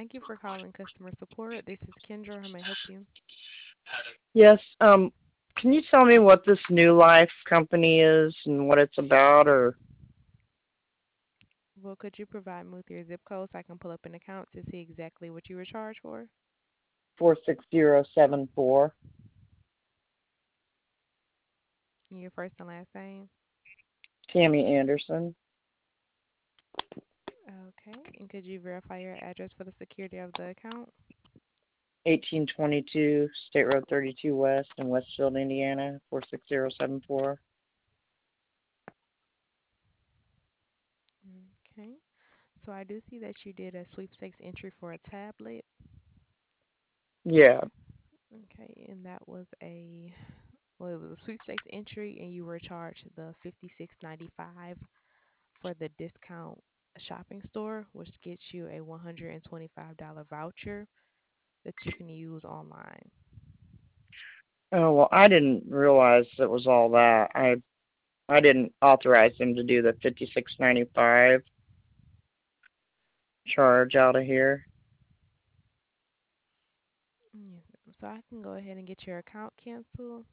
Thank you for calling customer support. This is Kendra. How may I help you? Yes. Can you tell me what this New Life company is and what it's about, or Well, could you provide me with your zip code so I can pull up an account to see exactly what you were charged for? 46074? And your first and last name? Tammy Anderson, Okay. And could you verify your address for the security of the account? 1822 State Road 32 West in Westfield, Indiana, 46074. Okay. So I do see that you did a sweepstakes entry for a tablet. Yeah. Okay, and that was it was a sweepstakes entry, and you were charged the 56.95 for the discount shopping store, which gets you a $125 voucher that you can use online. Oh, well, I didn't realize it was all that. I didn't authorize him to do the 56.95 charge out of here. Yes, ma'am. So I can go ahead and get your account canceled.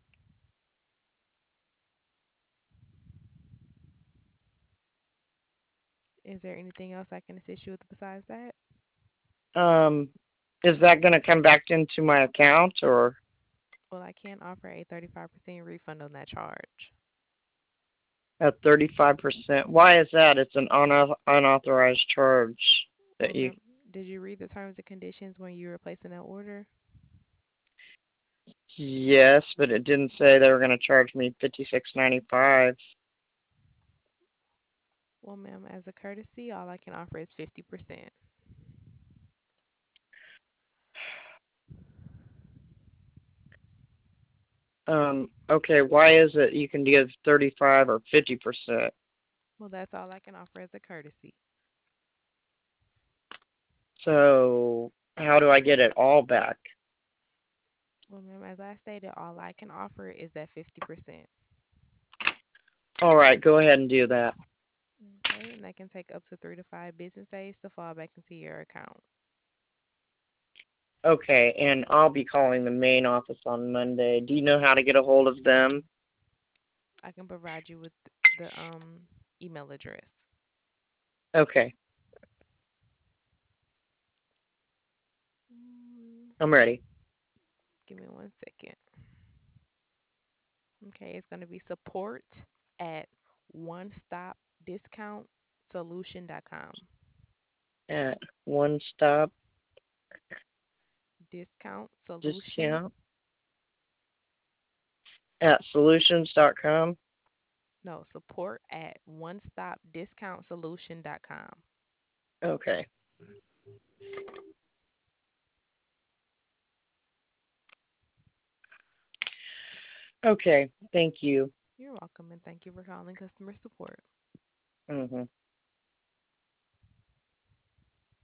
Is there anything else I can assist you with besides that? Um, is that going to come back into my account or Well, I can offer a 35% refund on that charge. at 35%? Why is that? It's an unauthorized charge that Well, you. ma'am, did you read the terms and conditions when you were placing that order? Yes, but it didn't say they were going to charge me 56.95. Well, ma'am, as a courtesy, all I can offer is 50%. Okay, why is it you can give 35 or 50%? Well, that's all I can offer as a courtesy. So how do I get it all back? Well, ma'am, as I stated, all I can offer is that 50%. All right, go ahead and do that. Okay, and that can take up to 3 to 5 business days to fall back into your account. Okay, and I'll be calling the main office on Monday. Do you know how to get a hold of them? I can provide you with the email address. Okay, Mm, I'm ready. Give me 1 second. Okay, it's going to be support at one stop discount solution.com. At One Stop Discount solution. Discount at solutions.com. No, support at one stop discount solution.com. Okay. Okay, thank you. You're welcome and thank you for calling customer support. Mhm.